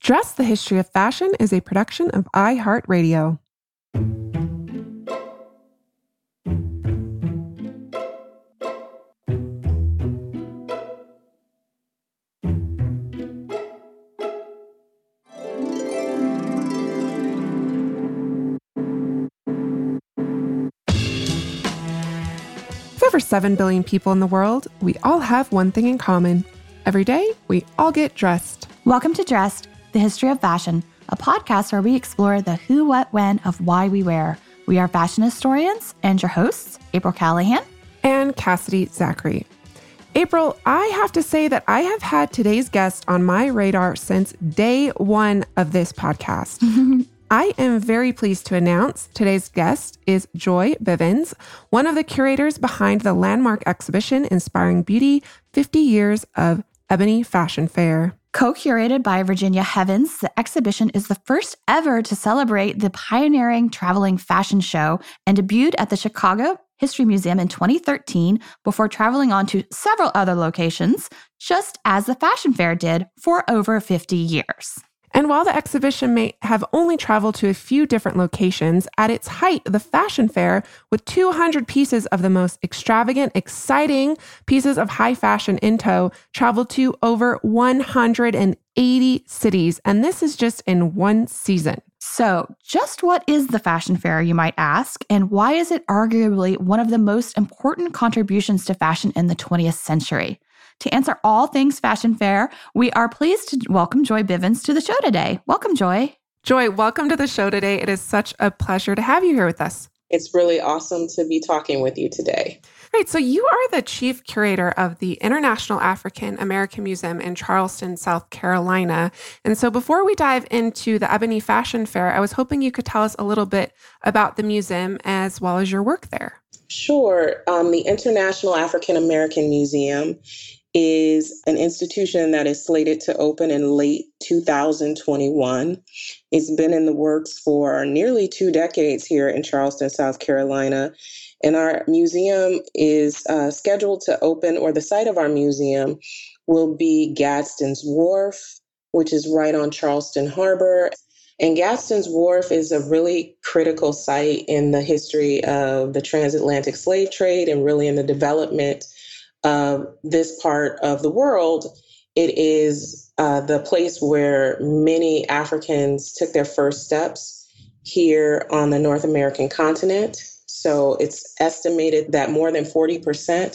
Dress, the History of Fashion is a production of iHeartRadio. With over 7 billion people in the world, we all have one thing in common. Every day, we all get dressed. Welcome to Dressed, the History of Fashion, a podcast where we explore the who, what, when of why we wear. We are fashion historians and your hosts, April Callahan and Cassidy Zachary. April, I have to say that I have had today's guest on my radar since day one of this podcast. I am very pleased to announce today's guest is Joy Bivens, one of the curators behind the landmark exhibition Inspiring Beauty, 50 Years of Ebony Fashion Fair. Co-curated by Virginia Heavens, the exhibition is the first ever to celebrate the pioneering traveling fashion show and debuted at the Chicago History Museum in 2013 before traveling on to several other locations, just as the fashion fair did for over 50 years. And while the exhibition may have only traveled to a few different locations, at its height, the fashion fair, with 200 pieces of the most extravagant, exciting pieces of high fashion in tow, traveled to over 180 cities. And this is just in one season. So just what is the fashion fair, you might ask, and why is it arguably one of the most important contributions to fashion in the 20th century? To answer all things fashion fair, we are pleased to welcome Joy Bivens to the show today. Welcome, Joy. Joy, welcome to the show today. It is such a pleasure to have you here with us. It's really awesome to be talking with you today. Right. So you are the chief curator of the International African American Museum in Charleston, South Carolina. And so before we dive into the Ebony Fashion Fair, I was hoping you could tell us a little bit about the museum as well as your work there. Sure. The International African American Museum is an institution that is slated to open in late 2021. It's been in the works for nearly 2 decades here in Charleston, South Carolina. And our museum is scheduled to open, or the site of our museum will be Gadsden's Wharf, which is right on Charleston Harbor. And Gadsden's Wharf is a really critical site in the history of the transatlantic slave trade and really in the development of this part of the world. It is the place where many Africans took their first steps here on the North American continent. So it's estimated that more than 40%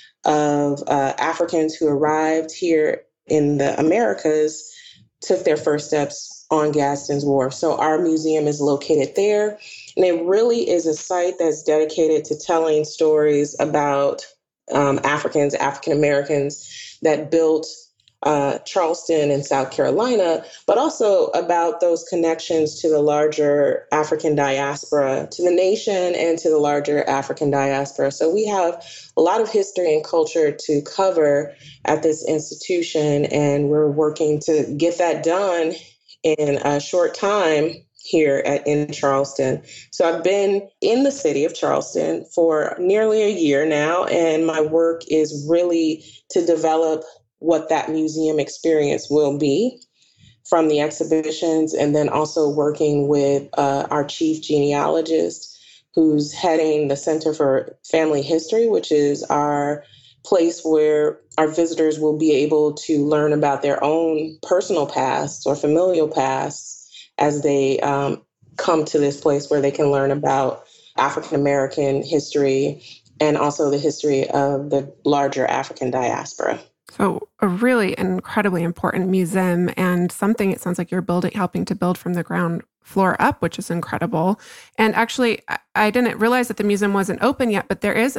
of Africans who arrived here in the Americas took their first steps on Gadsden's Wharf. So our museum is located there. And it really is a site that's dedicated to telling stories about African Americans that built Charleston and South Carolina, but also about those connections to the larger African diaspora, to the nation and to the larger African diaspora. So we have a lot of history and culture to cover at this institution, and we're working to get that done in a short time here in Charleston. So I've been in the city of Charleston for nearly a year now, and my work is really to develop what that museum experience will be from the exhibitions, and then also working with our chief genealogist, who's heading the Center for Family History, which is our place where our visitors will be able to learn about their own personal pasts or familial pasts as they come to this place where they can learn about African American history and also the history of the larger African diaspora. So a really incredibly important museum, and something it sounds like you're helping to build from the ground floor up, which is incredible. And actually, I didn't realize that the museum wasn't open yet, but there is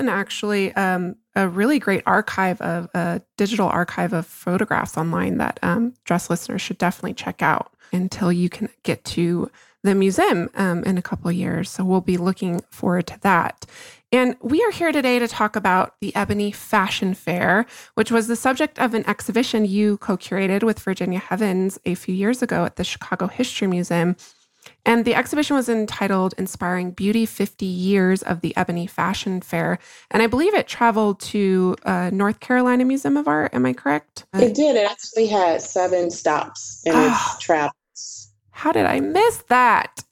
a really great archive of a digital archive of photographs online that Dress listeners should definitely check out until you can get to the museum in a couple of years. So we'll be looking forward to that. And we are here today to talk about the Ebony Fashion Fair, which was the subject of an exhibition you co-curated with Virginia Heavens a few years ago at the Chicago History Museum. And the exhibition was entitled Inspiring Beauty, 50 Years of the Ebony Fashion Fair. And I believe it traveled to North Carolina Museum of Art. Am I correct? It did. It actually had 7 stops in its travel. How did I miss that?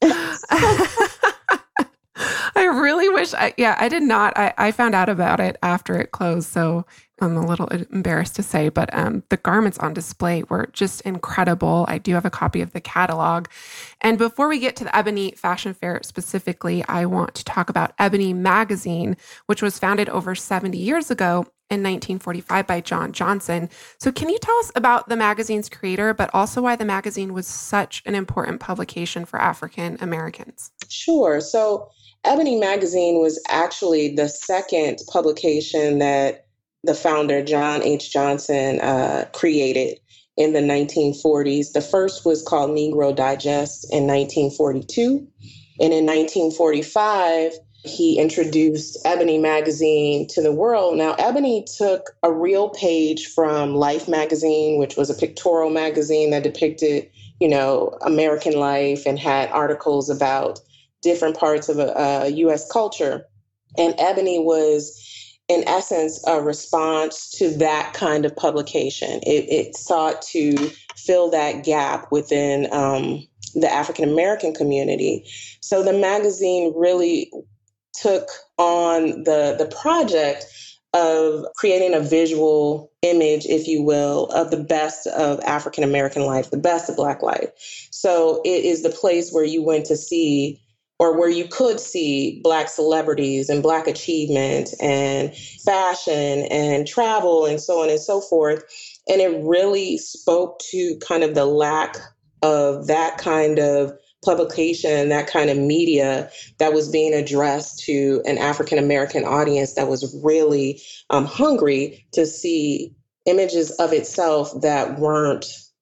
I really wish I did not. I found out about it after it closed, so I'm a little embarrassed to say, but the garments on display were just incredible. I do have a copy of the catalog. And before we get to the Ebony Fashion Fair specifically, I want to talk about Ebony Magazine, which was founded over 70 years ago in 1945 by John Johnson. So can you tell us about the magazine's creator, but also why the magazine was such an important publication for African Americans? Sure. So Ebony Magazine was actually the second publication that the founder, John H. Johnson, created in the 1940s. The first was called Negro Digest in 1942. And in 1945, he introduced Ebony Magazine to the world. Now, Ebony took a real page from Life Magazine, which was a pictorial magazine that depicted, American life and had articles about different parts of U.S. culture. And Ebony was, in essence, a response to that kind of publication. It sought to fill that gap within the African American community. So the magazine really took on the project of creating a visual image, if you will, of the best of African American life, the best of Black life. So it is the place where you went to see, or where you could see, Black celebrities and Black achievement and fashion and travel and so on and so forth. And it really spoke to kind of the lack of that kind of publication, that kind of media that was being addressed to an African American audience that was really hungry to see images of itself that weren't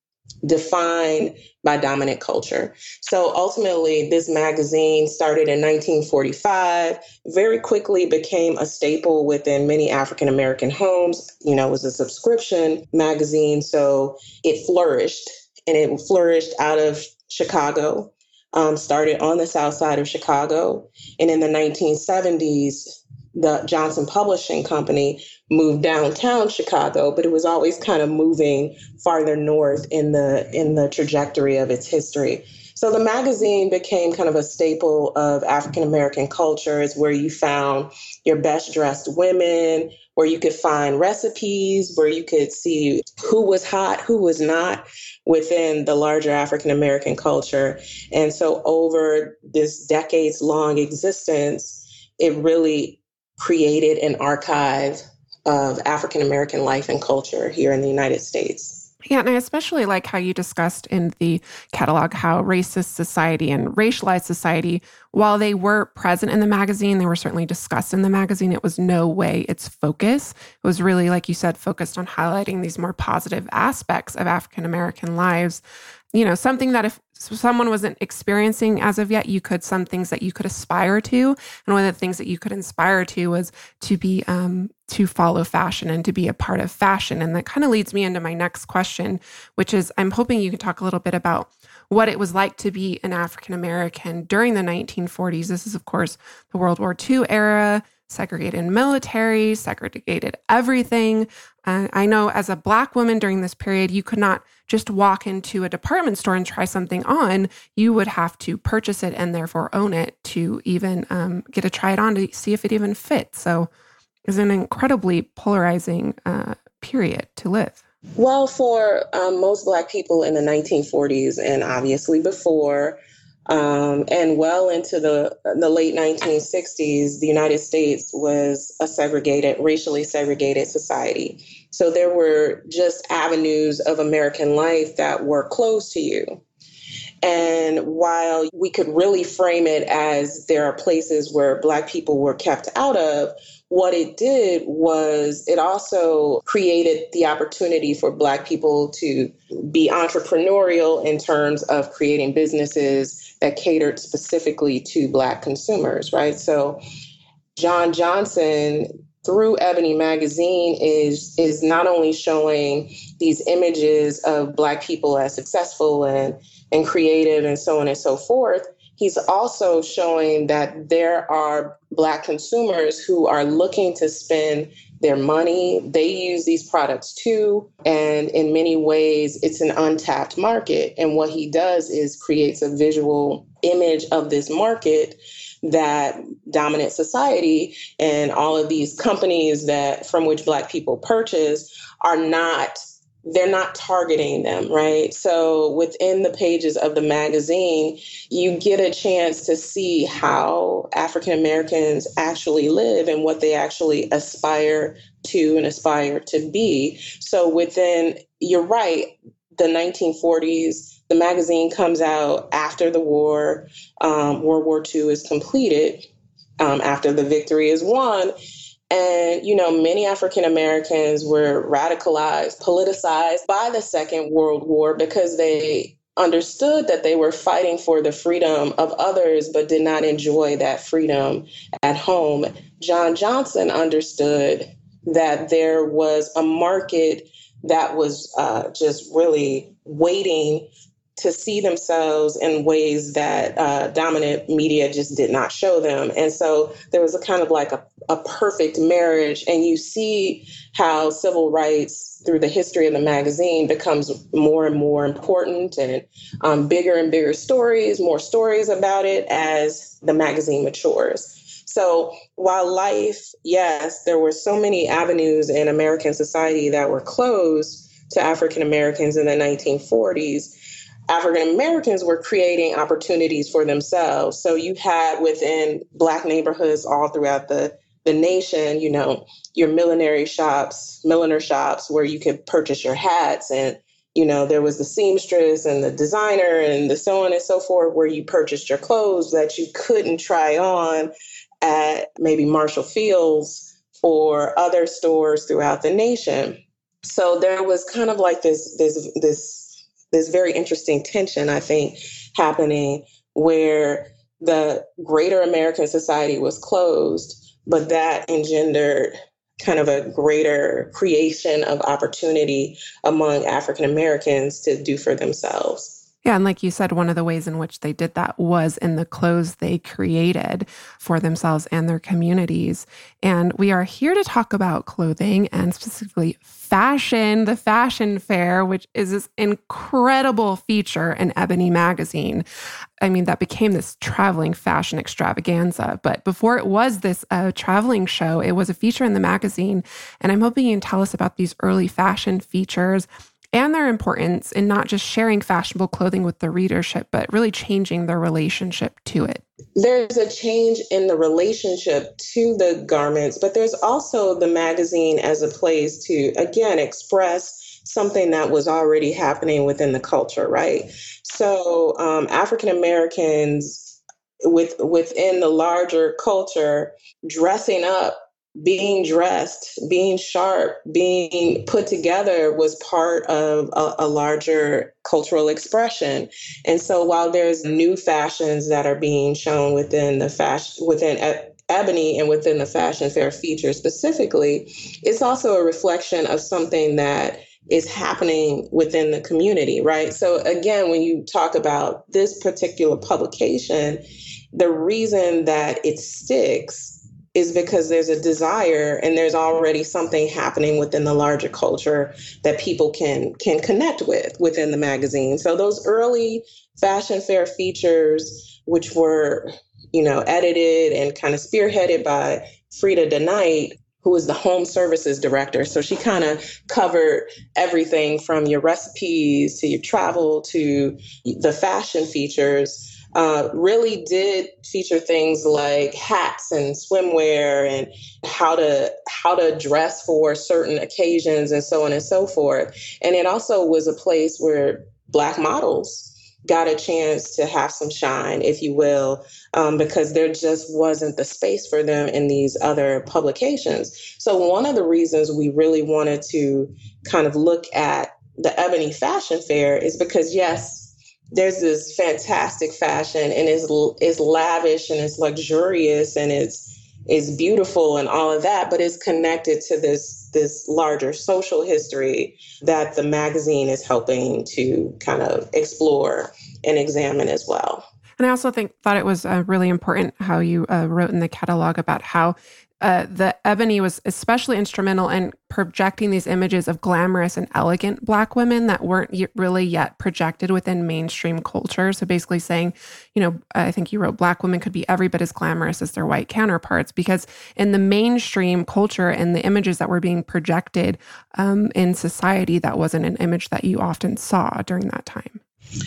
defined by dominant culture. So ultimately, this magazine started in 1945, very quickly became a staple within many African American homes. It was a subscription magazine, so it flourished, and it flourished out of Chicago. Started on the south side of Chicago. And in the 1970s, the Johnson Publishing Company moved downtown Chicago, but it was always kind of moving farther north in the trajectory of its history. So the magazine became kind of a staple of African American culture. It's where you found your best dressed women, where you could find recipes, where you could see who was hot, who was not within the larger African American culture. And so over this decades long existence, it really created an archive of African American life and culture here in the United States. Yeah, and I especially like how you discussed in the catalog how racist society and racialized society, while they were present in the magazine, they were certainly discussed in the magazine. It was no way its focus. It was really, like you said, focused on highlighting these more positive aspects of African American lives. Something that if someone wasn't experiencing as of yet, some things that you could aspire to. And one of the things that you could inspire to was to be, to follow fashion and to be a part of fashion. And that kind of leads me into my next question, which is, I'm hoping you can talk a little bit about what it was like to be an African American during the 1940s. This is, of course, the World War II era, segregated military, segregated everything. I know as a Black woman during this period, you could not just walk into a department store and try something on. You would have to purchase it and therefore own it to even get to try it on to see if it even fits. So it was an incredibly polarizing period to live. Well, for most Black people in the 1940s and obviously before, and well into the late 1960s, the United States was a racially segregated society. So there were just avenues of American life that were closed to you. And while we could really frame it as there are places where Black people were kept out of, what it did was it also created the opportunity for Black people to be entrepreneurial in terms of creating businesses that catered specifically to Black consumers, right? So John Johnson, through Ebony Magazine, is not only showing these images of Black people as successful and creative and so on and so forth. he's also showing that there are Black consumers who are looking to spend their money. They use these products too. And in many ways, it's an untapped market. And what he does is creates a visual image of this market that dominant society and all of these companies that from which Black people purchase they're not targeting them, right? So within the pages of the magazine, you get a chance to see how African Americans actually live and what they actually aspire to and aspire to be. So you're right, the 1940s, the magazine comes out after the war, World War II is completed, after the victory is won. And, many African Americans were radicalized, politicized by the Second World War because they understood that they were fighting for the freedom of others, but did not enjoy that freedom at home. John Johnson understood that there was a market that was just really waiting to see themselves in ways that dominant media just did not show them. And so there was a kind of like a perfect marriage. And you see how civil rights through the history of the magazine becomes more and more important and bigger and bigger stories, more stories about it as the magazine matures. So while life, yes, there were so many avenues in American society that were closed to African Americans in the 1940s, African Americans were creating opportunities for themselves. So you had within Black neighborhoods all throughout the nation, your milliner shops where you could purchase your hats. And, there was the seamstress and the designer and the so on and so forth, where you purchased your clothes that you couldn't try on at maybe Marshall Field's or other stores throughout the nation. So there was kind of like this very interesting tension, I think, happening where the greater American society was closed, but that engendered kind of a greater creation of opportunity among African Americans to do for themselves. Yeah, and like you said, one of the ways in which they did that was in the clothes they created for themselves and their communities. And we are here to talk about clothing and specifically fashion, the fashion fair, which is this incredible feature in Ebony magazine. I mean, that became this traveling fashion extravaganza. But before it was this traveling show, it was a feature in the magazine. And I'm hoping you can tell us about these early fashion features and their importance in not just sharing fashionable clothing with the readership, but really changing their relationship to it. There's a change in the relationship to the garments, but there's also the magazine as a place to, again, express something that was already happening within the culture, right? So African Americans within the larger culture, dressing up, being dressed, being sharp, being put together was part of a larger cultural expression. And so while there's new fashions that are being shown within Ebony and within the fashion fair feature specifically, it's also a reflection of something that is happening within the community, right? So again, when you talk about this particular publication, the reason that it sticks is because there's a desire and there's already something happening within the larger culture that people can connect with within the magazine. So those early fashion fair features, which were, edited and kind of spearheaded by Frida DeKnight, who was the home services director. So she kind of covered everything from your recipes to your travel to the fashion features. Really did feature things like hats and swimwear and how to dress for certain occasions and so on and so forth. And it also was a place where Black models got a chance to have some shine, if you will, because there just wasn't the space for them in these other publications. So one of the reasons we really wanted to kind of look at the Ebony Fashion Fair is because, yes, there's this fantastic fashion and it's lavish and it's luxurious and it's beautiful and all of that, but it's connected to this larger social history that the magazine is helping to kind of explore and examine as well. And I also thought it was really important how you wrote in the catalog about how the Ebony was especially instrumental in projecting these images of glamorous and elegant Black women that weren't really yet projected within mainstream culture. So basically saying, I think you wrote Black women could be every bit as glamorous as their white counterparts, because in the mainstream culture and the images that were being projected in society, that wasn't an image that you often saw during that time.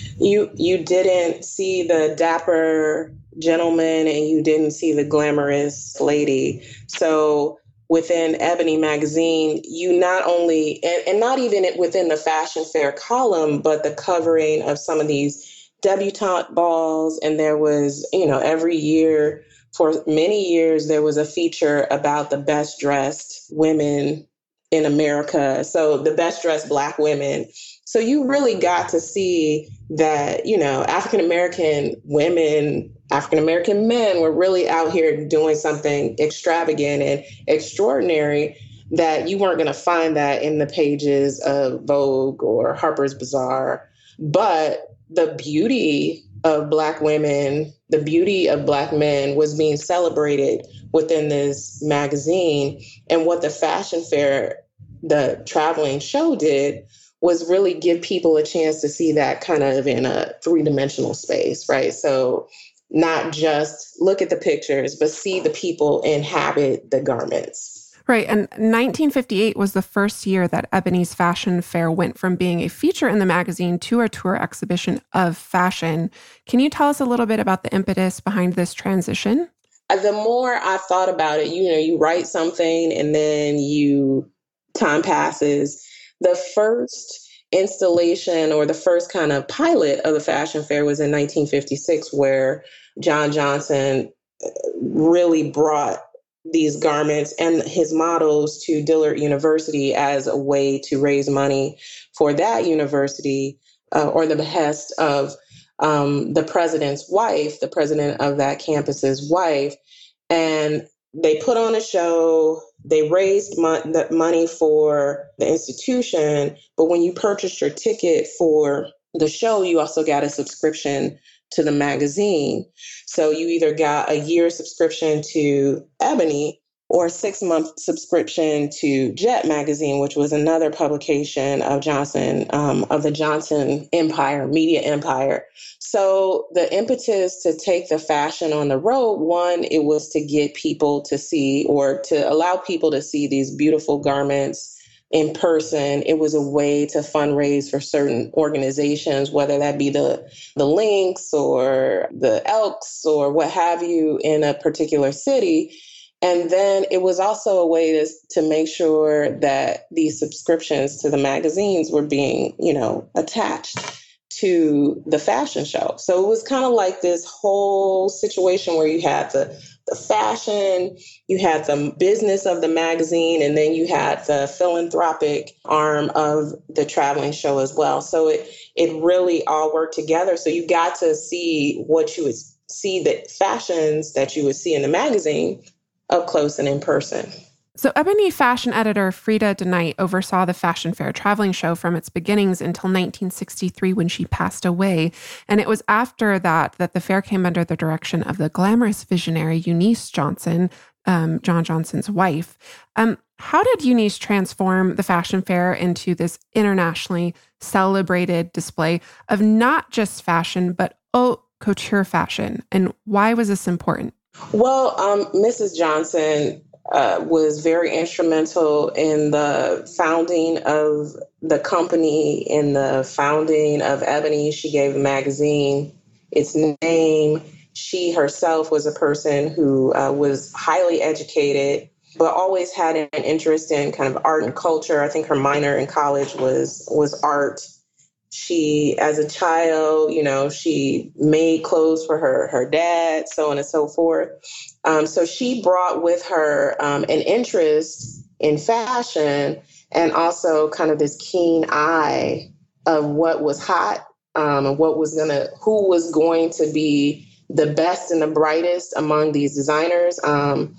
You didn't see the dapper gentleman and you didn't see the glamorous lady. So within Ebony magazine, you not only, and not even within the fashion fair column, but the covering of some of these debutante balls. And there was, every year for many years, there was a feature about the best dressed women in America. So the best dressed Black women. So you really got to see that, African-American women, African-American men were really out here doing something extravagant and extraordinary that you weren't going to find that in the pages of Vogue or Harper's Bazaar. But the beauty of Black women, the beauty of Black men was being celebrated within this magazine. And what the fashion fair, the traveling show did was really give people a chance to see that kind of in a three-dimensional space, right? So not just look at the pictures, but see the people inhabit the garments. Right. And 1958 was the first year that Ebony's fashion fair went from being a feature in the magazine to a tour exhibition of fashion. Can you tell us a little bit about the impetus behind this transition? The more I thought about it, you write something and then time passes. The first installation or the first kind of pilot of the fashion fair was in 1956, where John Johnson really brought these garments and his models to Dillard University as a way to raise money for that university, or the behest of the president's wife, the president of that campus's wife. And they put on a show. They raised money for the institution, but when you purchased your ticket for the show, you also got a subscription to the magazine. So you either got a year subscription to Ebony or a 6-month subscription to Jet magazine, which was another publication of the Johnson Empire, media empire. So the impetus to take the fashion on the road, one, it was to get people to see, or to allow people to see these beautiful garments in person. It was a way to fundraise for certain organizations, whether that be the Lynx or the Elks or what have you in a particular city. And then it was also a way to make sure that these subscriptions to the magazines were being, attached to the fashion show. So it was kind of like this whole situation where you had the fashion, you had the business of the magazine, and then you had the philanthropic arm of the traveling show as well. So it really all worked together. So you got to see what you would see, the fashions that you would see in the magazine up close and in person. So Ebony fashion editor Frida DeKnight oversaw the fashion fair traveling show from its beginnings until 1963 when she passed away. And it was after that the fair came under the direction of the glamorous visionary Eunice Johnson, John Johnson's wife. How did Eunice transform the fashion fair into this internationally celebrated display of not just fashion, but haute couture fashion? And why was this important? Well, Mrs. Johnson was very instrumental in the founding of the company, in the founding of Ebony. She gave the magazine its name. She herself was a person who was highly educated, but always had an interest in kind of art and culture. I think her minor in college was art. She, as a child, she made clothes for her dad, so on and so forth. So she brought with her an interest in fashion and also kind of this keen eye of what was hot, and who was going to be the best and the brightest among these designers. And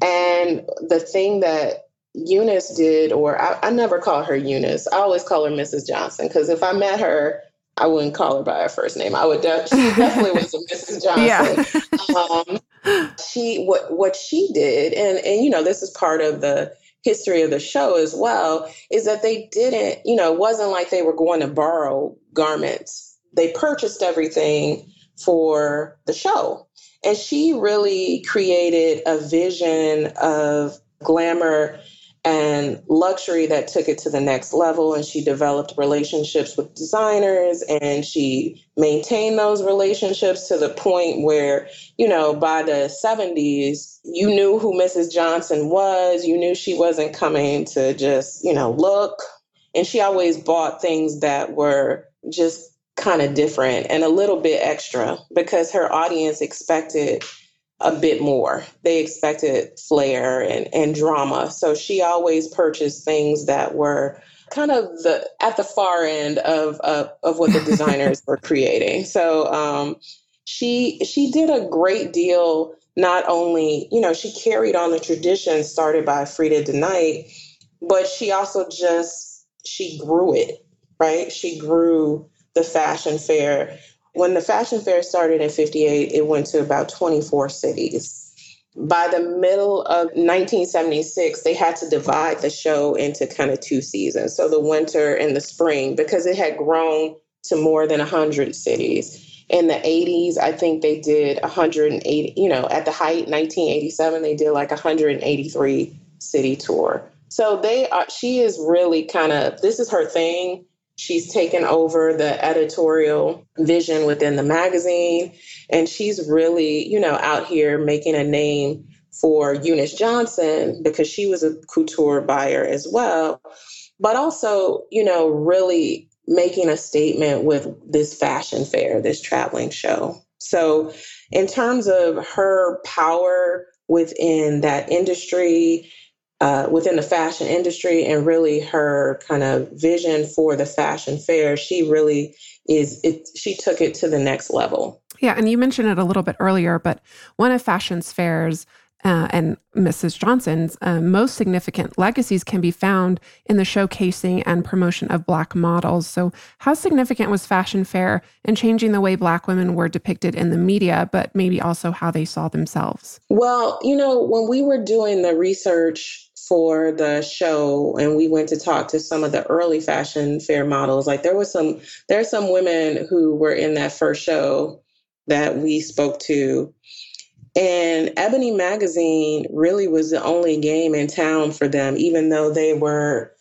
the thing that Eunice did, or I never call her Eunice. I always call her Mrs. Johnson, because if I met her, I wouldn't call her by her first name. I would. She definitely was a Mrs. Johnson. What she did, and this is part of the history of the show as well, is that they didn't, it wasn't like they were going to borrow garments. They purchased everything for the show. And she really created a vision of glamour and luxury that took it to the next level. And she developed relationships with designers, and she maintained those relationships to the point where, by the 70s, you knew who Mrs. Johnson was. You knew she wasn't coming to just, look. And she always bought things that were just kind of different and a little bit extra, because her audience expected a bit more. They expected flair and drama. So she always purchased things that were kind of at the far end of what the designers were creating. So she did a great deal. Not only, she carried on the tradition started by Frida de Knight, but she also she grew it, right? She grew the fashion fair. When the fashion fair started in 1958, it went to about 24 cities. By the middle of 1976, they had to divide the show into kind of 2 seasons. So the winter and the spring, because it had grown to more than 100 cities. In the 80s, I think they did 180, at the height, 1987, they did like 183 city tour. So she is really this is her thing. She's taken over the editorial vision within the magazine, and she's really, out here making a name for Eunice Johnson, because she was a couture buyer as well, but also, really making a statement with this fashion fair, this traveling show. So in terms of her power within that industry, within the fashion industry, and really her kind of vision for the fashion fair, she really she took it to the next level. Yeah, and you mentioned it a little bit earlier, but one of fashion's fairs and Mrs. Johnson's most significant legacies can be found in the showcasing and promotion of Black models. So how significant was fashion fair in changing the way Black women were depicted in the media, but maybe also how they saw themselves? Well, when we were doing the research for the show and we went to talk to some of the early fashion fair models, like there are some women who were in that first show that we spoke to. And Ebony Magazine really was the only game in town for them, even though they were,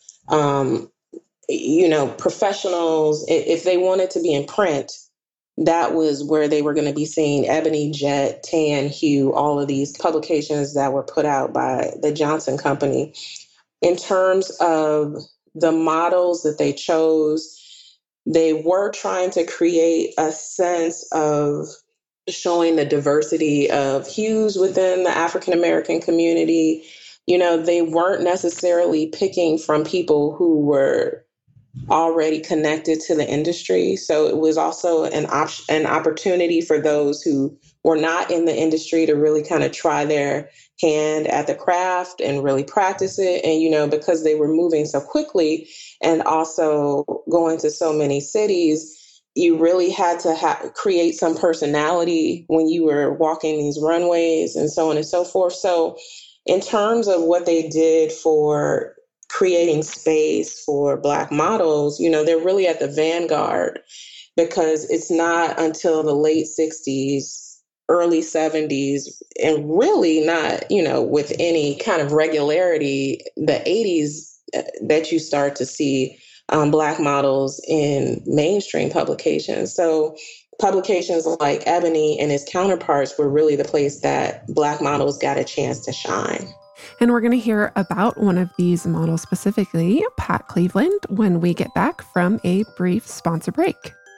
professionals. If they wanted to be in print, that was where they were going to be seen. Ebony, Jet, Tan, Hue, all of these publications that were put out by the Johnson Company. In terms of the models that they chose, they were trying to create a sense of showing the diversity of hues within the African American community. They weren't necessarily picking from people who were already connected to the industry. So it was also an opportunity for those who were not in the industry to really kind of try their hand at the craft and really practice it. And, because they were moving so quickly and also going to so many cities, you really had to create some personality when you were walking these runways and so on and so forth. So in terms of what they did for creating space for Black models, they're really at the vanguard, because it's not until the late 60s, early 70s, and really not, with any kind of regularity, the 80s, that you start to see Black models in mainstream publications. So publications like Ebony and its counterparts were really the place that Black models got a chance to shine. And we're going to hear about one of these models specifically, Pat Cleveland, when we get back from a brief sponsor break.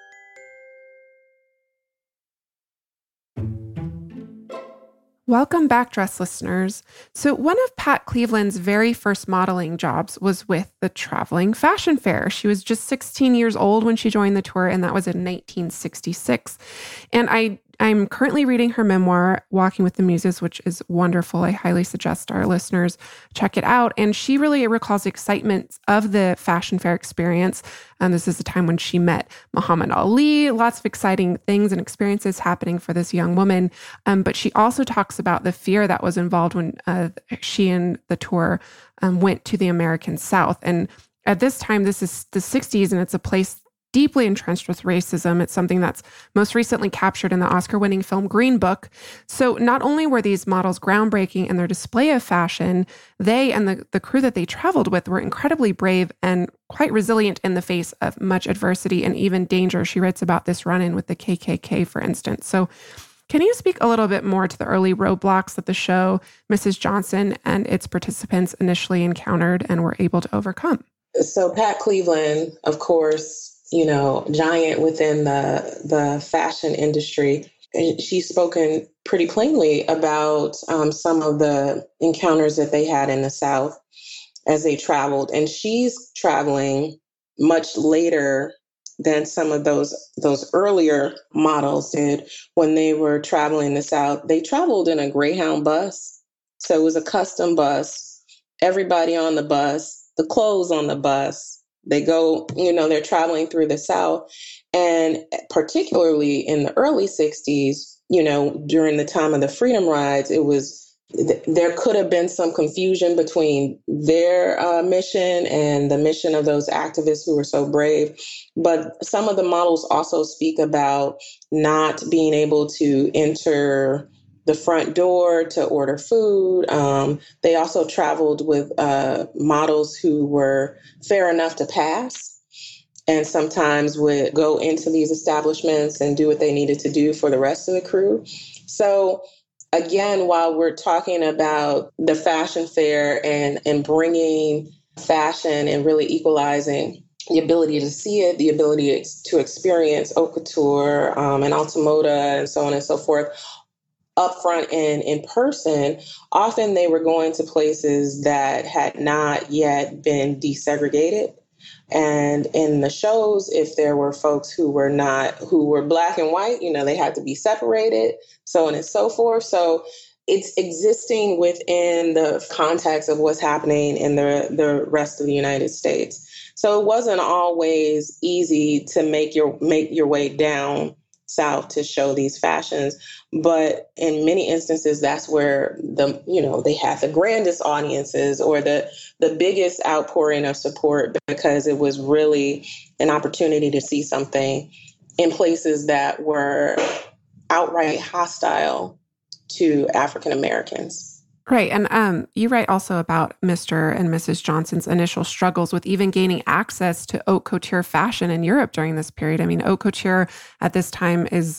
Welcome back, Dress listeners. So one of Pat Cleveland's very first modeling jobs was with the Traveling Fashion Fair. She was just 16 years old when she joined the tour, and that was in 1966. And I I'm currently reading her memoir, Walking with the Muses, which is wonderful. I highly suggest our listeners check it out. And she really recalls the excitement of the fashion fair experience. And this is the time when she met Muhammad Ali, lots of exciting things and experiences happening for this young woman. But she also talks about the fear that was involved when she and the tour went to the American South. And at this time, this is the 60s, and it's a place deeply entrenched with racism. It's something that's most recently captured in the Oscar-winning film Green Book. So not only were these models groundbreaking in their display of fashion, they and the crew that they traveled with were incredibly brave and quite resilient in the face of much adversity and even danger. She writes about this run-in with the KKK, for instance. So can you speak a little bit more to the early roadblocks that the show Mrs. Johnson and its participants initially encountered and were able to overcome? So Pat Cleveland, of course, giant within the fashion industry. And she's spoken pretty plainly about some of the encounters that they had in the South as they traveled. And she's traveling much later than some of those earlier models did when they were traveling the South. They traveled in a Greyhound bus. So it was a custom bus, everybody on the bus, the clothes on the bus. They go, they're traveling through the South. And particularly in the early 60s, during the time of the Freedom Rides, there could have been some confusion between their mission and the mission of those activists who were so brave. But some of the models also speak about not being able to enter the front door to order food. They also traveled with models who were fair enough to pass and sometimes would go into these establishments and do what they needed to do for the rest of the crew. So again, while we're talking about the fashion fair and bringing fashion and really equalizing the ability to see it, the ability to experience haute couture and alta moda and so on and so forth, upfront and in person, often they were going to places that had not yet been desegregated. And in the shows, if there were folks who were black and white, they had to be separated, so on and so forth. So it's existing within the context of what's happening in the rest of the United States. So it wasn't always easy to make your way down South to show these fashions. But in many instances, that's where they had the grandest audiences or the biggest outpouring of support, because it was really an opportunity to see something in places that were outright hostile to African Americans. Right. And you write also about Mr. and Mrs. Johnson's initial struggles with even gaining access to haute couture fashion in Europe during this period. I mean, haute couture at this time is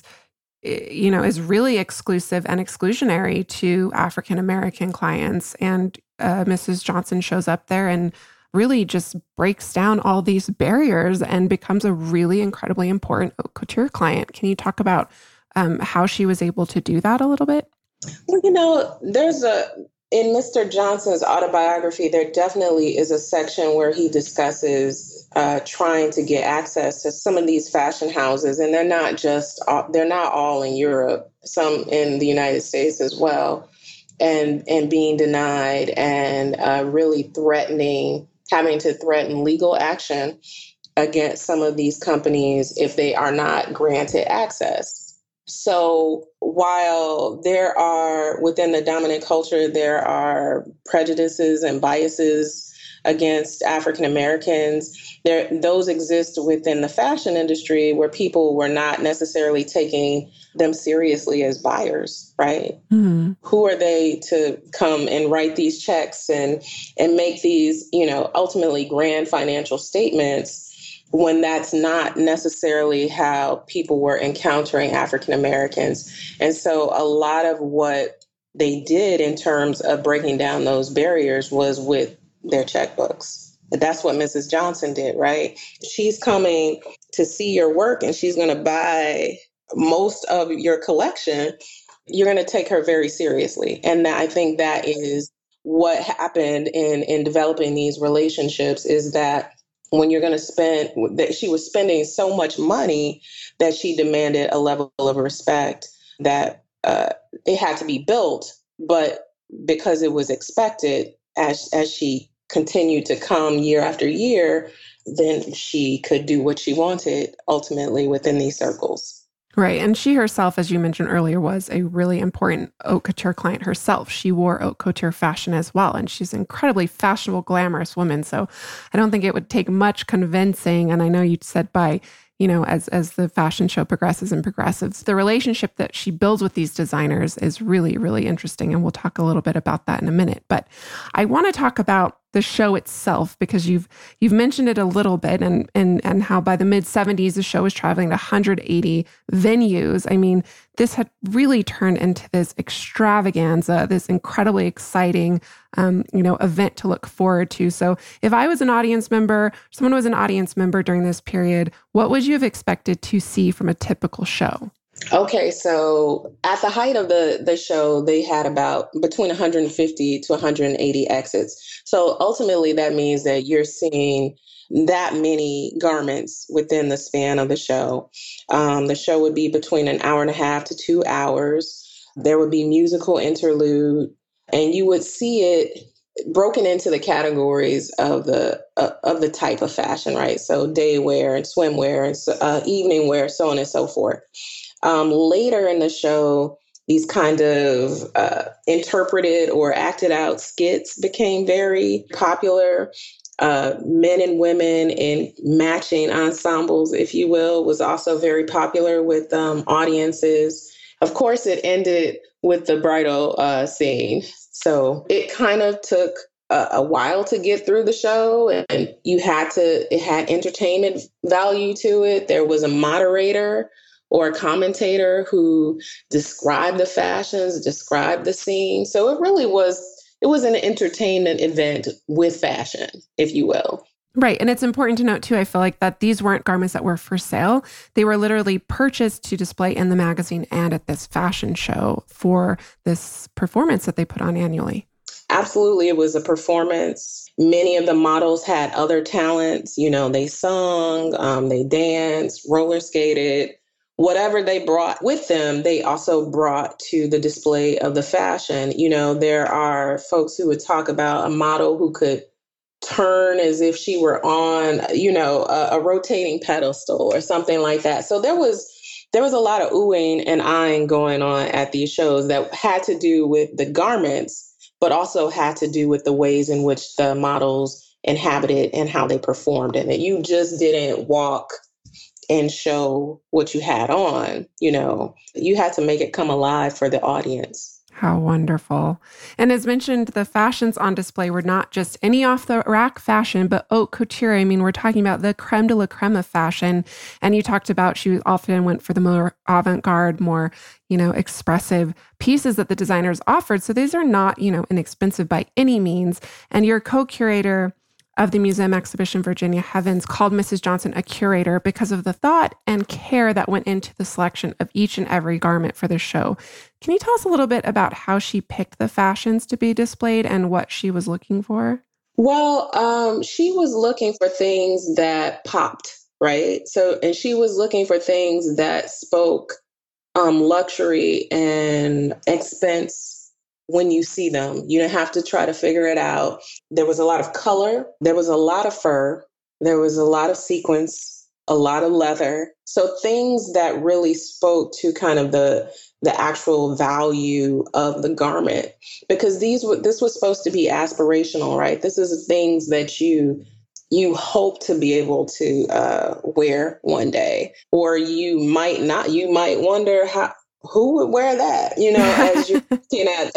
really exclusive and exclusionary to African American clients. And Mrs. Johnson shows up there and really just breaks down all these barriers and becomes a really incredibly important haute couture client. Can you talk about how she was able to do that a little bit? Well, in Mr. Johnson's autobiography, there definitely is a section where he discusses trying to get access to some of these fashion houses. And they're not all in Europe, some in the United States as well, and being denied and really having to threaten legal action against some of these companies if they are not granted access. So while within the dominant culture, there are prejudices and biases against African Americans, those exist within the fashion industry where people were not necessarily taking them seriously as buyers, right? Mm-hmm. Who are they to come and write these checks and make these, ultimately grand financial statements when that's not necessarily how people were encountering African Americans? And so a lot of what they did in terms of breaking down those barriers was with their checkbooks. That's what Mrs. Johnson did, right? She's coming to see your work and she's going to buy most of your collection. You're going to take her very seriously. And I think that is what happened in developing these relationships, is that when you're going to that she was spending so much money that she demanded a level of respect that it had to be built, but because it was expected, as she continued to come year after year, then she could do what she wanted ultimately within these circles. Right. And she herself, as you mentioned earlier, was a really important haute couture client herself. She wore haute couture fashion as well. And she's an incredibly fashionable, glamorous woman. So I don't think it would take much convincing. And I know you said by, as the fashion show progresses, the relationship that she builds with these designers is really, really interesting. And we'll talk a little bit about that in a minute. But I want to talk about the show itself, because you've mentioned it a little bit, and how by the mid-70s, the show was traveling to 180 venues. I mean, this had really turned into this extravaganza, this incredibly exciting, event to look forward to. So if I was an audience member, someone was an audience member during this period, what would you have expected to see from a typical show? Okay, so at the height of the show, they had about between 150 to 180 exits. So ultimately, that means that you're seeing that many garments within the span of the show. The show would be between an hour and a half to 2 hours. There would be musical interlude, and you would see it broken into the categories of the type of fashion, right? So day wear and swimwear and evening wear, so on and so forth. Later in the show, these kind of interpreted or acted out skits became very popular. Men and women in matching ensembles, if you will, was also very popular with audiences. Of course, it ended with the bridal scene. So it kind of took a while to get through the show, and it had entertainment value to it. There was a moderator or a commentator who described the fashions, described the scene. So it really was an entertainment event with fashion, if you will. Right. And it's important to note, too, I feel like that these weren't garments that were for sale. They were literally purchased to display in the magazine and at this fashion show for this performance that they put on annually. Absolutely. It was a performance. Many of the models had other talents. They sung, they danced, roller skated. Whatever they brought with them, they also brought to the display of the fashion. There are folks who would talk about a model who could turn as if she were on, a rotating pedestal or something like that. So there was a lot of oohing and eyeing going on at these shows that had to do with the garments, but also had to do with the ways in which the models inhabited and how they performed in it. You just didn't walk and show what you had on. You had to make it come alive for the audience. How wonderful. And as mentioned, the fashions on display were not just any off-the-rack fashion, but haute couture. I mean, we're talking about the creme de la creme of fashion. And you talked about she often went for the more avant-garde, more, expressive pieces that the designers offered. So these are not, inexpensive by any means. And your co-curator of the museum exhibition, Virginia Hevins, called Mrs. Johnson a curator because of the thought and care that went into the selection of each and every garment for the show. Can you tell us a little bit about how she picked the fashions to be displayed and what she was looking for? Well, she was looking for things that popped, right? And she was looking for things that spoke luxury and expense. When you see them, you don't have to try to figure it out. There was a lot of color. There was a lot of fur. There was a lot of sequins, a lot of leather. So things that really spoke to kind of the actual value of the garment, because this was supposed to be aspirational, right? This is things that you hope to be able to wear one day, or you might not. You might wonder who would wear that? As you're looking at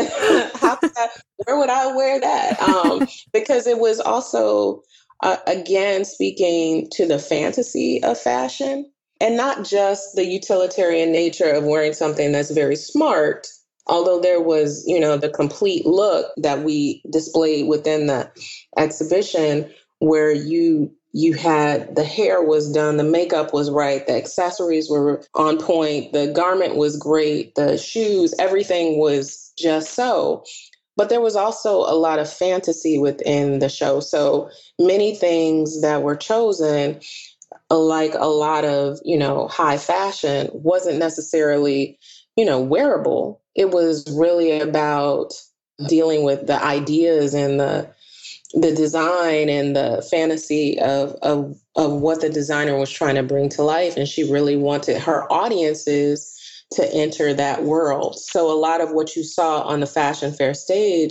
where would I wear that? Because it was also, again, speaking to the fantasy of fashion, and not just the utilitarian nature of wearing something that's very smart, although there was, the complete look that we displayed within the exhibition, where you had the hair was done, the makeup was right, the accessories were on point, the garment was great, the shoes, everything was just so. But there was also a lot of fantasy within the show. So many things that were chosen like a lot of, high fashion, wasn't necessarily, wearable. It was really about dealing with the ideas and the design and the fantasy of what the designer was trying to bring to life. And she really wanted her audiences to enter that world. So a lot of what you saw on the fashion fair stage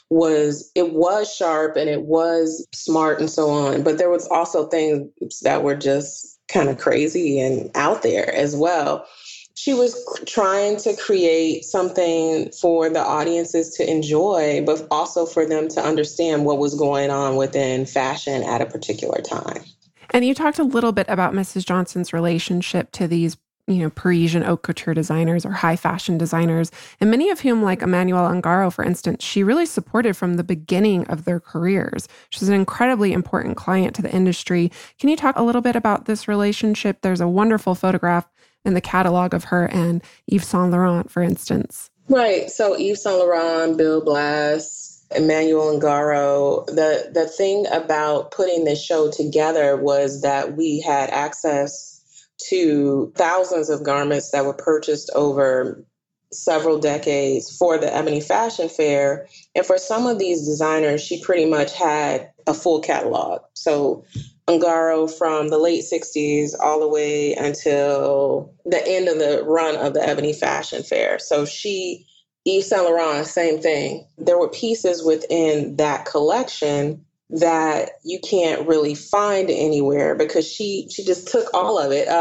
was sharp and it was smart and so on. But there was also things that were just kind of crazy and out there as well. She was trying to create something for the audiences to enjoy, but also for them to understand what was going on within fashion at a particular time. And you talked a little bit about Mrs. Johnson's relationship to these, Parisian haute couture designers or high fashion designers, and many of whom, like Emmanuel Ungaro, for instance, she really supported from the beginning of their careers. She's an incredibly important client to the industry. Can you talk a little bit about this relationship? There's a wonderful photograph in the catalog of her and Yves Saint Laurent, for instance. Right. So Yves Saint Laurent, Bill Blass, Emmanuel Ungaro. The thing about putting this show together was that we had access to thousands of garments that were purchased over several decades for the Ebony Fashion Fair. And for some of these designers, she pretty much had a full catalog. So Ungaro from the late 60s all the way until the end of the run of the Ebony Fashion Fair. So Yves Saint Laurent, same thing. There were pieces within that collection that you can't really find anywhere because she just took all of it.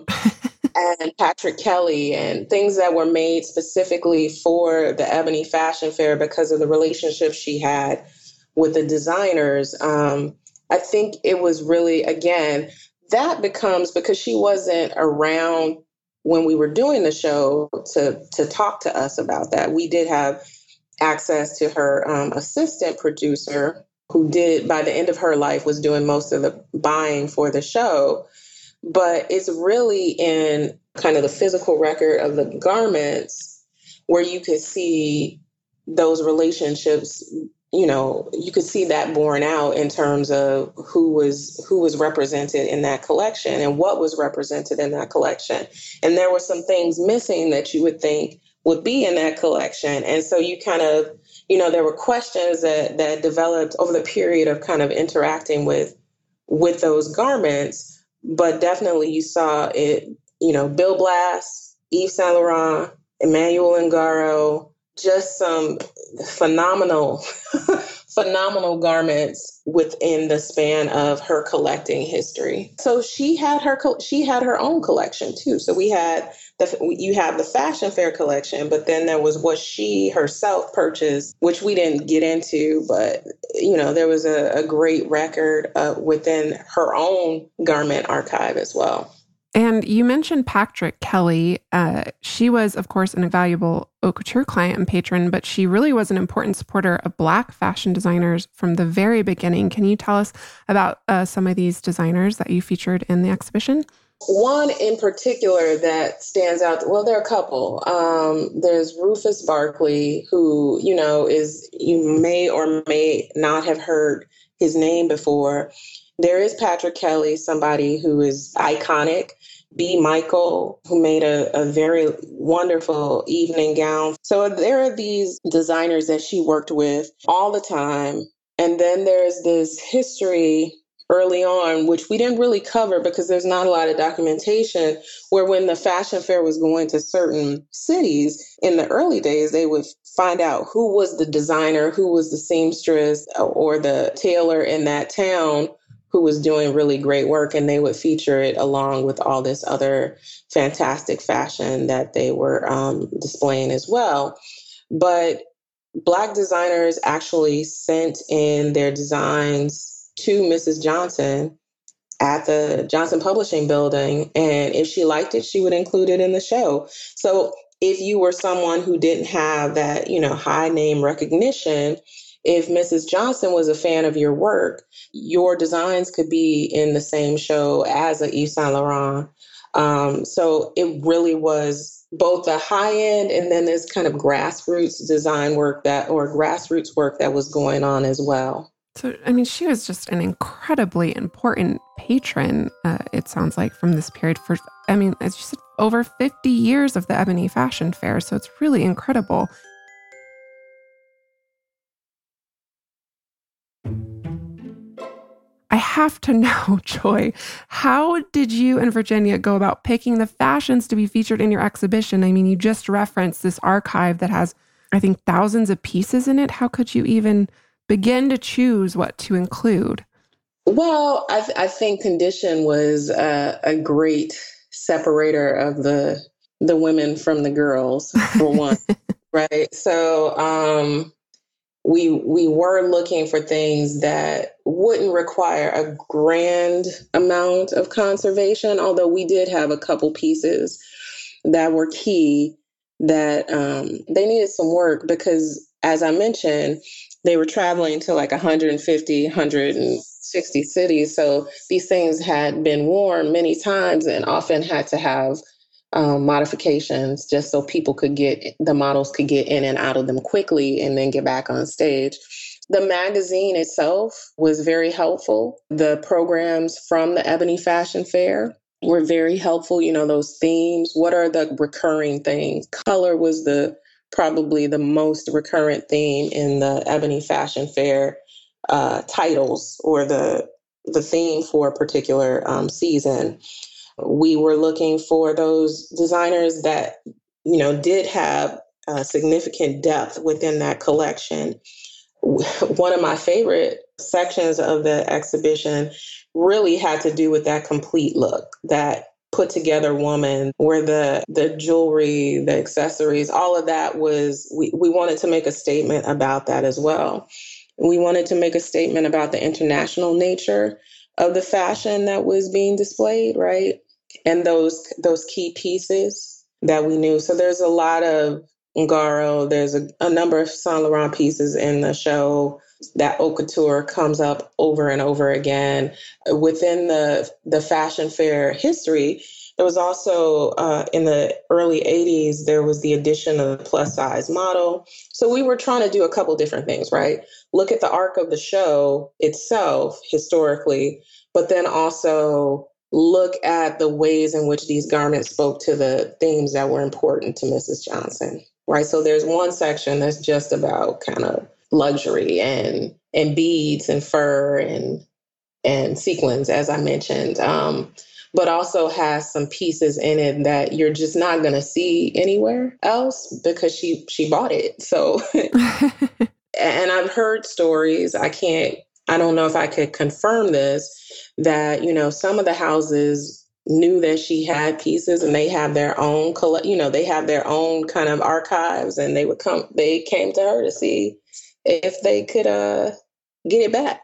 And Patrick Kelly and things that were made specifically for the Ebony Fashion Fair because of the relationship she had with the designers. I think it was really, again, that becomes because she wasn't around when we were doing the show to talk to us about that. We did have access to her assistant producer who did, by the end of her life, was doing most of the buying for the show. But it's really in kind of the physical record of the garments where you could see those relationships, you could see that borne out in terms of who was represented in that collection and what was represented in that collection. And there were some things missing that you would think would be in that collection. And so you kind of, there were questions that developed over the period of kind of interacting with those garments. But definitely you saw it, Bill Blass, Yves Saint Laurent, Emmanuel Ungaro, just some phenomenal garments within the span of her collecting history. So she had her own collection too. So you have the fashion fair collection, but then there was what she herself purchased, which we didn't get into, but there was a great record within her own garment archive as well. And you mentioned Patrick Kelly. She was, of course, an invaluable haute couture client and patron, but she really was an important supporter of Black fashion designers from the very beginning. Can you tell us about some of these designers that you featured in the exhibition? One in particular that stands out, well, there are a couple. There's Rufus Barkley, who, you may or may not have heard his name before. There is Patrick Kelly, somebody who is iconic. B. Michael, who made a very wonderful evening gown. So there are these designers that she worked with all the time. And then there's this history early on, which we didn't really cover because there's not a lot of documentation, where when the fashion fair was going to certain cities in the early days, they would find out who was the designer, who was the seamstress or the tailor in that town who was doing really great work, and they would feature it along with all this other fantastic fashion that they were displaying as well. But Black designers actually sent in their designs to Mrs. Johnson at the Johnson Publishing Building, and if she liked it, she would include it in the show. So if you were someone who didn't have that, high name recognition, if Mrs. Johnson was a fan of your work, your designs could be in the same show as a Yves Saint Laurent. So it really was both the high end and then this kind of grassroots design work grassroots work that was going on as well. So, I mean, she was just an incredibly important patron, it sounds like, from this period for, I mean, as you said, over 50 years of the Ebony Fashion Fair. So it's really incredible. I have to know, Joy, how did you and Virginia go about picking the fashions to be featured in your exhibition? I mean, you just referenced this archive that has, I think, thousands of pieces in it. How could you even begin to choose what to include? Well, I think condition was a great separator of the women from the girls, for one, right? So we were looking for things that wouldn't require a grand amount of conservation, although we did have a couple pieces that were key that they needed some work because, as I mentioned, they were traveling to like 150, 160 cities. So these things had been worn many times and often had to have modifications just so people could the models could get in and out of them quickly and then get back on stage. The magazine itself was very helpful. The programs from the Ebony Fashion Fair were very helpful. You know, those themes. What are the recurring things? Color was probably the most recurrent theme in the Ebony Fashion Fair titles or the theme for a particular season. We were looking for those designers that, you know, did have significant depth within that collection. One of my favorite sections of the exhibition really had to do with that complete look, that put together woman, where the jewelry, the accessories, all of that was, we wanted to make a statement about that as well. We wanted to make a statement about the international nature of the fashion that was being displayed, right? And those key pieces that we knew. So there's a lot of Ungaro. There's a number of Saint Laurent pieces in the show. That haute couture comes up over and over again. Within the fashion fair history, there was also in the early 80s, there was the addition of the plus size model. So we were trying to do a couple different things, right? Look at the arc of the show itself historically, but then also look at the ways in which these garments spoke to the themes that were important to Mrs. Johnson, right? So there's one section that's just about kind of luxury and beads and fur and sequins, as I mentioned, but also has some pieces in it that you're just not going to see anywhere else because she bought it. So, and I've heard stories. I don't know if I could confirm this, that, you know, some of the houses knew that she had pieces and they have their own, they have their own kind of archives, and they came to her to see if they could get it back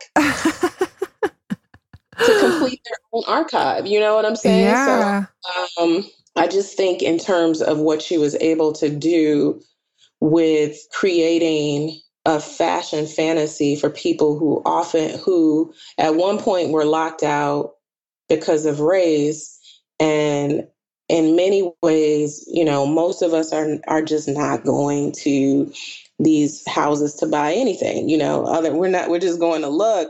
to complete their own archive. You know what I'm saying? Yeah. So I just think in terms of what she was able to do with creating a fashion fantasy for people who at one point were locked out because of race. And in many ways, you know, most of us are just not going to these houses to buy anything, you know, we're just going to look.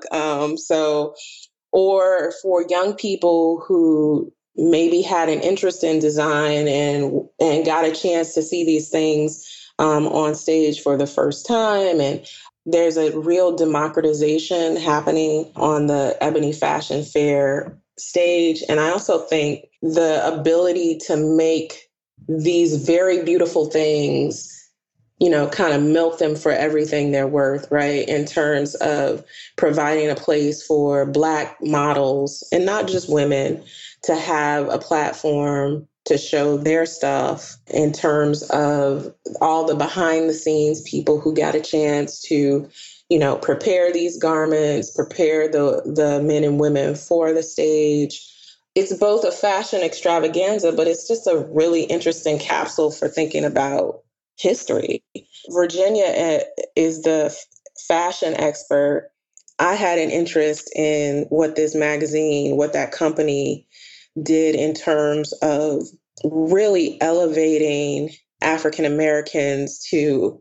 Or for young people who maybe had an interest in design and got a chance to see these things on stage for the first time. And there's a real democratization happening on the Ebony Fashion Fair stage. And I also think the ability to make these very beautiful things, you know, kind of milk them for everything they're worth, right? In terms of providing a place for Black models, and not just women, to have a platform to show their stuff, in terms of all the behind the scenes people who got a chance to, you know, prepare these garments, prepare the men and women for the stage. It's both a fashion extravaganza, but it's just a really interesting capsule for thinking about history. Virginia is the fashion expert. I had an interest in what this magazine, what that company did in terms of really elevating African Americans to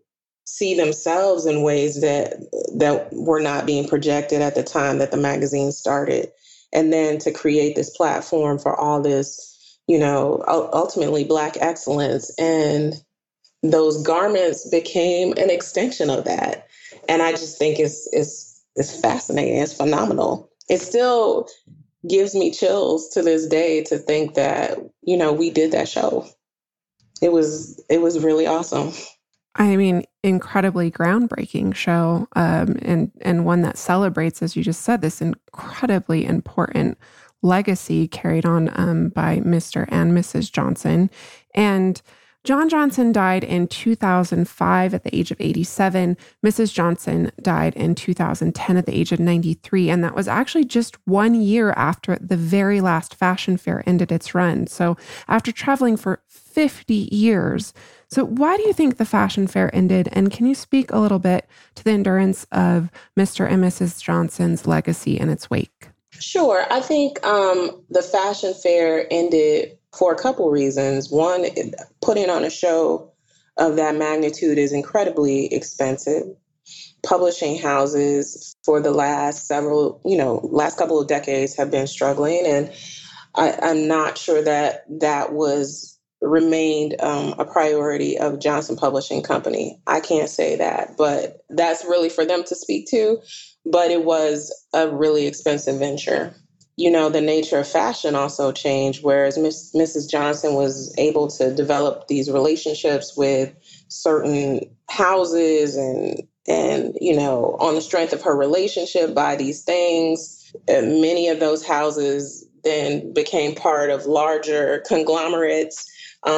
see themselves in ways that were not being projected at the time that the magazine started. And then to create this platform for all this, ultimately Black excellence. And those garments became an extension of that. And I just think it's fascinating. It's phenomenal. It still gives me chills to this day to think that, we did that show. It was really awesome. I mean, incredibly groundbreaking show, and one that celebrates, as you just said, this incredibly important legacy carried on by Mr. and Mrs. Johnson. And John Johnson died in 2005 at the age of 87. Mrs. Johnson died in 2010 at the age of 93. And that was actually just 1 year after the very last fashion fair ended its run. So after traveling for 50 years. So why do you think the fashion fair ended? And can you speak a little bit to the endurance of Mr. and Mrs. Johnson's legacy in its wake? Sure. I think the fashion fair ended for a couple reasons. One, putting on a show of that magnitude is incredibly expensive. Publishing houses for the last couple of decades have been struggling. And I'm not sure that remained a priority of Johnson Publishing Company. I can't say that, but that's really for them to speak to. But it was a really expensive venture. The nature of fashion also changed, whereas Mrs. Johnson was able to develop these relationships with certain houses and on the strength of her relationship, buy these things. Many of those houses then became part of larger conglomerates.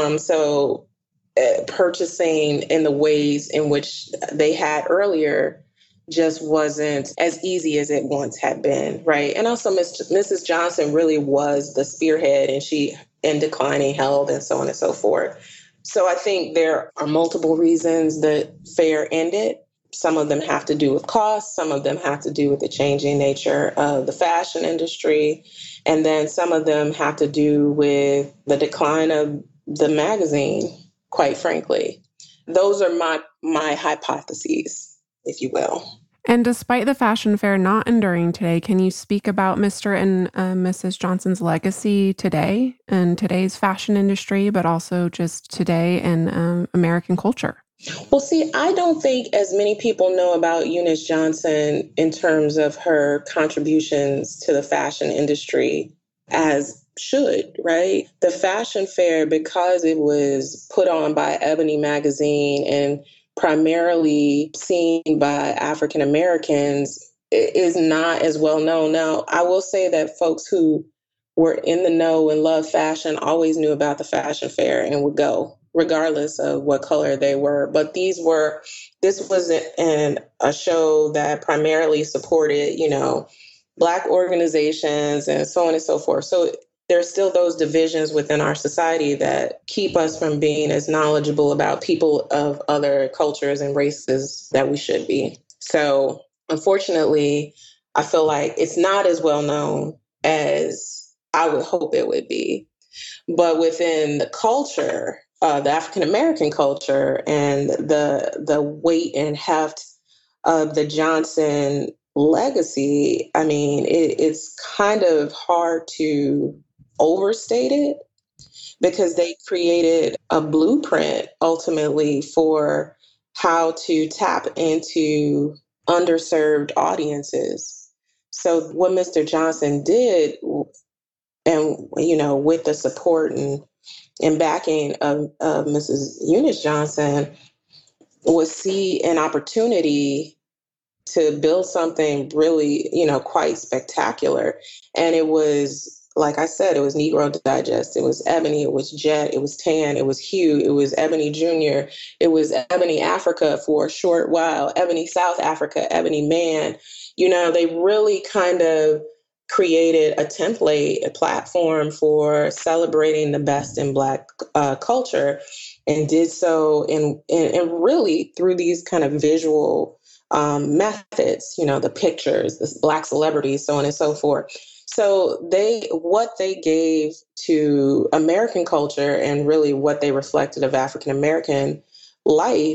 So purchasing in the ways in which they had earlier just wasn't as easy as it once had been, right? And also Mrs. Johnson really was the spearhead, and she, in declining health and so on and so forth. So I think there are multiple reasons the fair ended. Some of them have to do with cost. Some of them have to do with the changing nature of the fashion industry. And then some of them have to do with the decline of the magazine, quite frankly. Those are my hypotheses, if you will. And despite the fashion fair not enduring today, can you speak about Mr. and Mrs. Johnson's legacy today in today's fashion industry, but also just today in American culture? Well, see, I don't think as many people know about Eunice Johnson in terms of her contributions to the fashion industry as should, right? The fashion fair, because it was put on by Ebony magazine and primarily seen by African Americans, is not as well known. Now, I will say that folks who were in the know and loved fashion always knew about the fashion fair and would go, regardless of what color they were. But this was a show that primarily supported, Black organizations and so on and so forth. So there's still those divisions within our society that keep us from being as knowledgeable about people of other cultures and races that we should be. So unfortunately, I feel like it's not as well known as I would hope it would be. But within the culture, the African American culture, and the weight and heft of the Johnson legacy, I mean, it's kind of hard to overstate it, because they created a blueprint ultimately for how to tap into underserved audiences. So what Mr. Johnson did, and with the support and backing of Mrs. Eunice Johnson, was see an opportunity to build something really, quite spectacular. And it was, like I said, it was Negro Digest, it was Ebony, it was Jet, it was Tan, it was Hugh, it was Ebony Jr., it was Ebony Africa for a short while, Ebony South Africa, Ebony Man. They really kind of created a template, a platform for celebrating the best in Black culture, and did so in really through these kind of visual methods, the pictures, the Black celebrities, so on and so forth. So what they gave to American culture, and really what they reflected of African American life,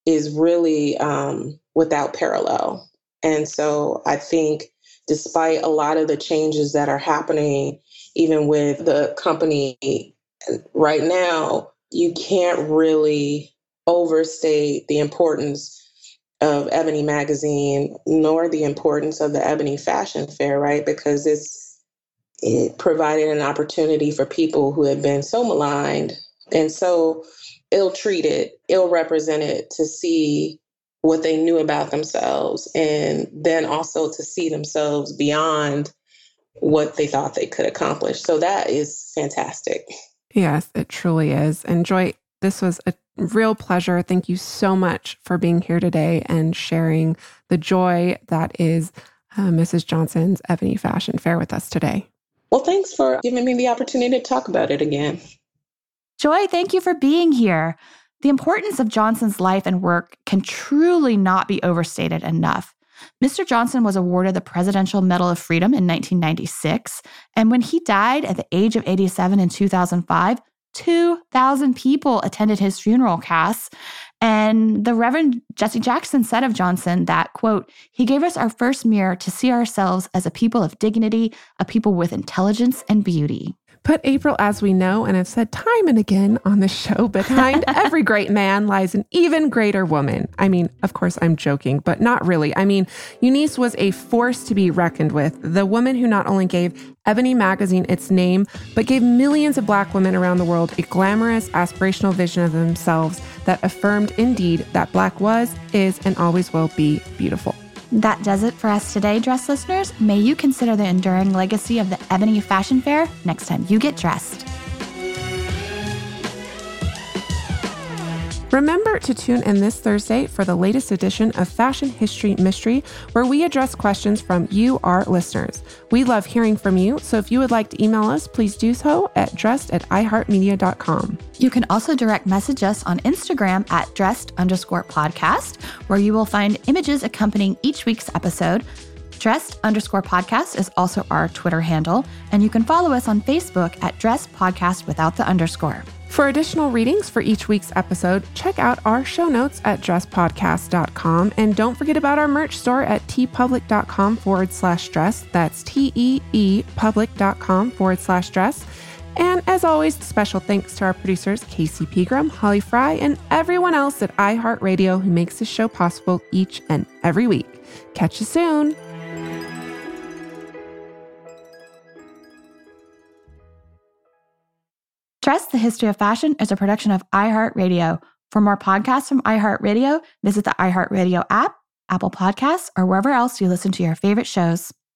is really without parallel. And so I think despite a lot of the changes that are happening, even with the company right now, you can't really overstate the importance of Ebony Magazine, nor the importance of the Ebony Fashion Fair, right? Because it provided an opportunity for people who had been so maligned and so ill-treated, ill-represented to see what they knew about themselves, and then also to see themselves beyond what they thought they could accomplish. So that is fantastic. Yes, it truly is. And Joy, this was a real pleasure. Thank you so much for being here today and sharing the joy that is Mrs. Johnson's Ebony Fashion Fair with us today. Well, thanks for giving me the opportunity to talk about it again. Joy, thank you for being here. The importance of Johnson's life and work can truly not be overstated enough. Mr. Johnson was awarded the Presidential Medal of Freedom in 1996, and when he died at the age of 87 in 2005, 2,000 people attended his funeral, Cass. And the Reverend Jesse Jackson said of Johnson that, quote, "He gave us our first mirror to see ourselves as a people of dignity, a people with intelligence and beauty." But April, as we know and have said time and again on the show, behind every great man lies an even greater woman. I mean, of course, I'm joking, but not really. I mean, Eunice was a force to be reckoned with. The woman who not only gave Ebony Magazine its name, but gave millions of Black women around the world a glamorous, aspirational vision of themselves that affirmed indeed that Black was, is, and always will be beautiful. That does it for us today, dress listeners. May you consider the enduring legacy of the Ebony Fashion Fair next time you get dressed. Remember to tune in this Thursday for the latest edition of Fashion History Mystery, where we address questions from you, our listeners. We love hearing from you, so if you would like to email us, please do so at dressed@iheartmedia.com. You can also direct message us on Instagram at dressed_podcast, where you will find images accompanying each week's episode. Dressed_podcast is also our Twitter handle, and you can follow us on Facebook at Dressed Podcast without the underscore. For additional readings for each week's episode, check out our show notes at dresspodcast.com. And don't forget about our merch store at teepublic.com/dress. That's teepublic.com/dress. And as always, special thanks to our producers, Casey Pegram, Holly Fry, and everyone else at iHeartRadio who makes this show possible each and every week. Catch you soon. Dress, the History of Fashion is a production of iHeartRadio. For more podcasts from iHeartRadio, visit the iHeartRadio app, Apple Podcasts, or wherever else you listen to your favorite shows.